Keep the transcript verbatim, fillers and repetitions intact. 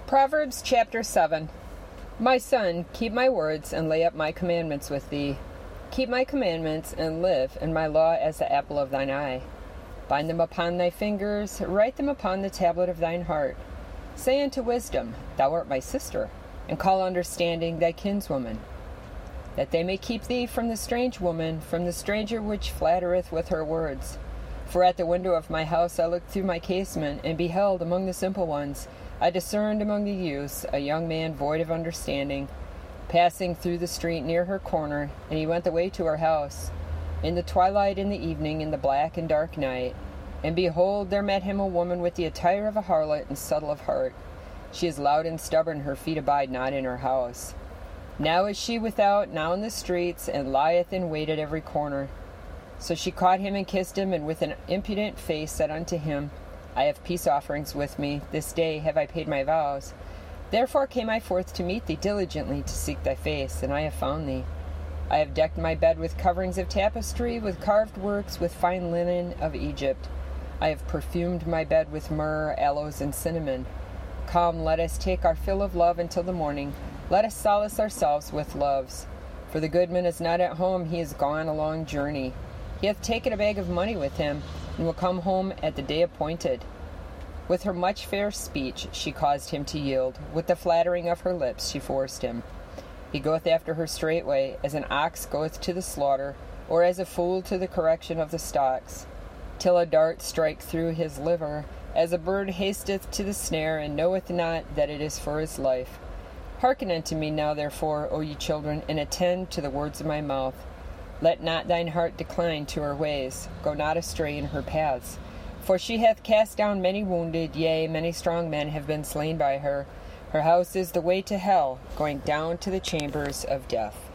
Proverbs chapter seven. My son, keep my words and lay up my commandments with thee. Keep my commandments and live, and my law as the apple of thine eye. Bind them upon thy fingers, write them upon the tablet of thine heart. Say unto wisdom, Thou art my sister, and call understanding thy kinswoman. That they may keep thee from the strange woman, from the stranger which flattereth with her words. For at the window of my house I looked through my casement, and beheld among the simple ones, I discerned among the youths a young man void of understanding, passing through the street near her corner, and he went the way to her house, in the twilight, in the evening, in the black and dark night. And behold, there met him a woman with the attire of a harlot and subtle of heart. She is loud and stubborn, her feet abide not in her house. Now is she without, now in the streets, and lieth in wait at every corner. So she caught him and kissed him, and with an impudent face said unto him, I have peace offerings with me, this day have I paid my vows. Therefore came I forth to meet thee diligently, to seek thy face, and I have found thee. I have decked my bed with coverings of tapestry, with carved works, with fine linen of Egypt. I have perfumed my bed with myrrh, aloes, and cinnamon. Come, let us take our fill of love until the morning. Let us solace ourselves with loves. For the goodman is not at home, he is gone a long journey. He hath taken a bag of money with him, and will come home at the day appointed. With her much fair speech she caused him to yield. With the flattering of her lips she forced him. He goeth after her straightway, as an ox goeth to the slaughter, or as a fool to the correction of the stocks, till a dart strike through his liver, as a bird hasteth to the snare, and knoweth not that it is for his life. Hearken unto me now, therefore, O ye children, and attend to the words of my mouth. Let not thine heart decline to her ways, go not astray in her paths. For she hath cast down many wounded, yea, many strong men have been slain by her. Her house is the way to hell, going down to the chambers of death.